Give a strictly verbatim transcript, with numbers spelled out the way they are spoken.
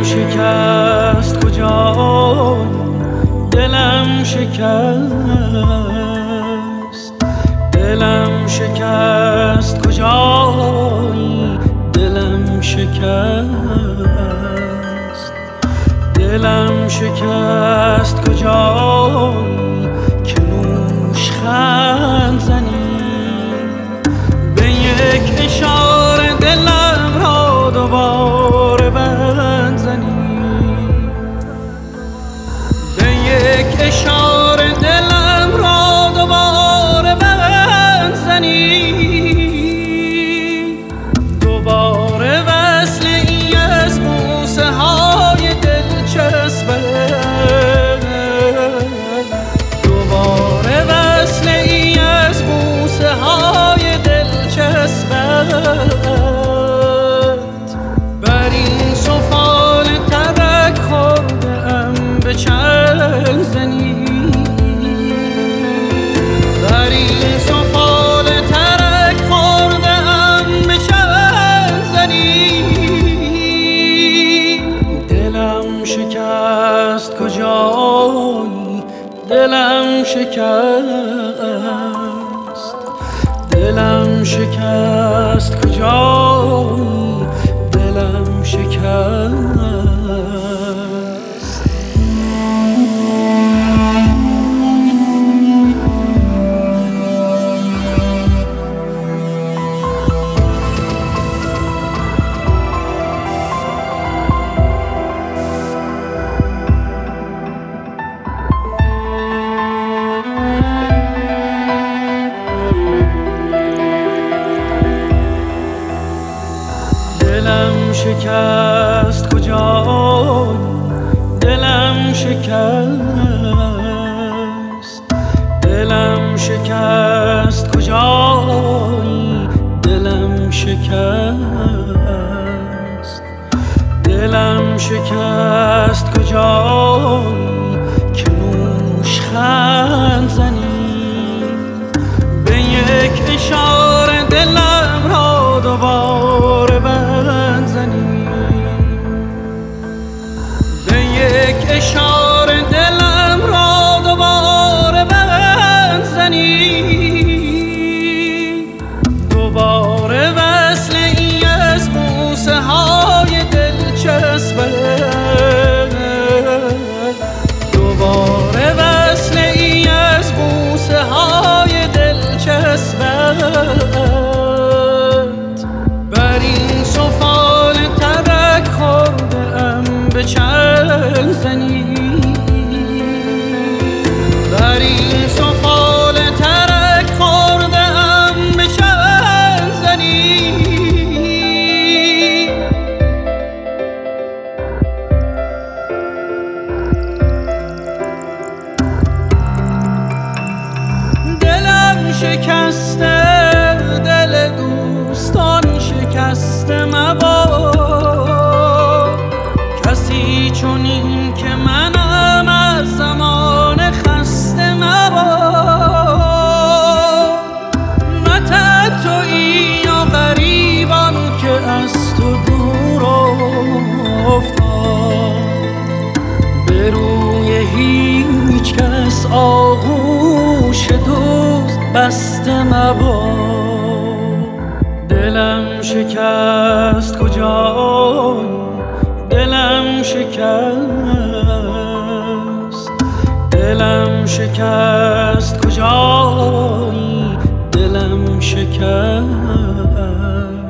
شکست کجای دلم شکست دلم شکست کجای دلم شکست دلم شکست کجای که نوشخند زنی به یک اشاره دلم را دوباره بند زنی به یک اشاره دلم را دوباره بند زنی دوباره وصل ای از بوسه های دلچسبت دوباره وصل ای از بوسه های دلچسبت بر این سفال ترک خورده ام به چنگ زنی بر این سفال ترک خورده ام به چنگ زنی دلم شکست کجای دلم شکست دلم شکست کجای دلم شکست دلم شکست کجای دلم شکست دلم شکست کجای دلم شکست دلم شکست کجای که نوشخند زنی به یک اشاره دلم را دوباره بند زنی به یک اشاره دلم را دوباره بند زنی دوباره وصل ای از بوسه های دلچسبت دوباره وصل ای از بوسه های دلچسبت بر این سفال ترک خورده ام به چنگ زنی بر این سفال ترک خورده ام به چنگ زنی دلم شکسته دل دوستان شکسته مباد کسی چنین که منم از زمان خسته مباد نه تنهایی یا غریبان که از تو دور افتاد به روی هیچ کس آغوش دوست بسته مباد دلم شکست کجای دلم شکست دلم شکست کجای دلم شکست